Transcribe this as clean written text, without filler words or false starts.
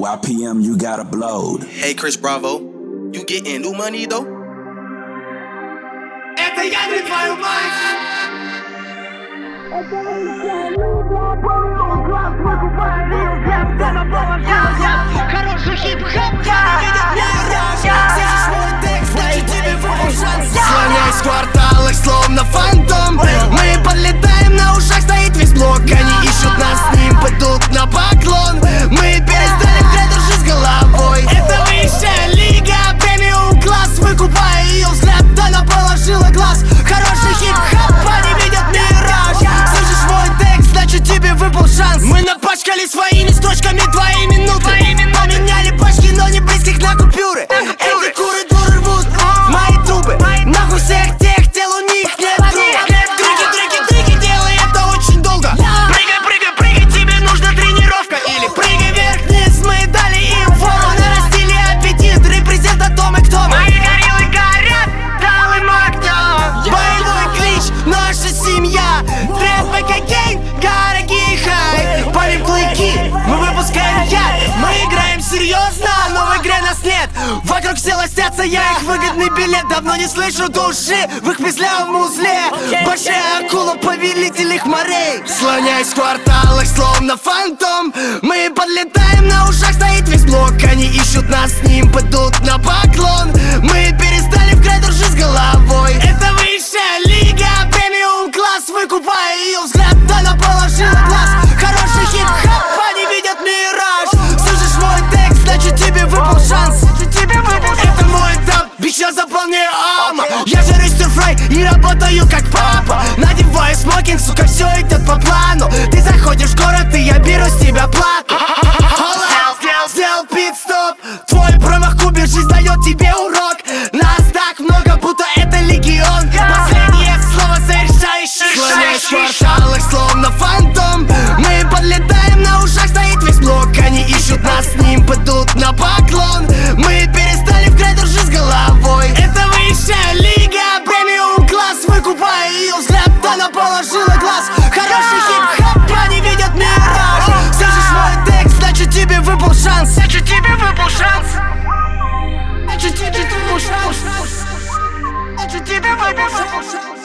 YPM, you got upload. Hey Chris Bravo, you getting new money though? Это я не твою мать! Хороший хип-хоп, слоняясь в кварталах, словно фантом. Мы подлетаем, на ушах стоит весь блок. Они ищут нас, с ним пойдут на поклон. Мы перестали в гряду с головой. Это высшая лига, премиум класс. Выкупая ее взгляд, она положила глаз. Хороший хип-хоп, они видят мираж. Слышишь мой текст, значит тебе выпал шанс. Мы напачкали своими строчками твои минуты. Поменяли пачки, но не близких на купюры. Эти куры дуры рвут мои трубы. Нахуй всех тех дел, у них нет друга. Дрыги, делай это очень долго. Прыгай, тебе нужна тренировка. Или прыгай вверх-вниз, мы дали им фору. Нарастили аппетит, репрезент Atomic Tom. Мои гориллы горят, дал им огня. Боевой клич, наша семья. Трэп и кокейн, gotta get high. Палим клыки, мы выпускаем яд. Мы играем серьезно, но в игре нас нет. Вокруг все ластятся, я их выгодный билет. Давно не слышу души в их пизлявом узле. Большая акула, повелитель их морей. Слоняясь в кварталах, словно фантом. Мы подлетаем, на ушах стоит весь блок. Они ищут нас, с ним пойдут на поклон. Мы перестали в край дружить с головой. Это высшая лига, премиум класс. Выкупая ее взгляд, она положила глаз. Хороший хип-хоп, они видят мираж. Слышишь мой текст, значит тебе выпал шанс. Это мой этап, бич, я заполняю ама. Я же рестер-фрай и работаю как папа. Надеваю смокинг, сука, все идет по плану. Ты заходишь в город, и я беру с тебя плату. Сделал пит-стоп, твой промах кубер, жизнь дает тебе урок. Нас так много, будто это легион. Последнее слово совершающий шаг. Слоняясь в кварталах, словно фантом. Мы подлетаем, на ушах стоит весь блок. Они ищут нас, с ним пойдут на поклон. Мы перестали в край дружить с головой. Это высшая лига, премиум класс. Выкупая ее взгляд, она положила глаз. Хороший хип-хоп, они видят мираж. Слышишь мой текст, значит тебе выпал шанс. Значит тебе выпал шанс. Значит тебе выпал шанс. Значит тебе выпал шанс.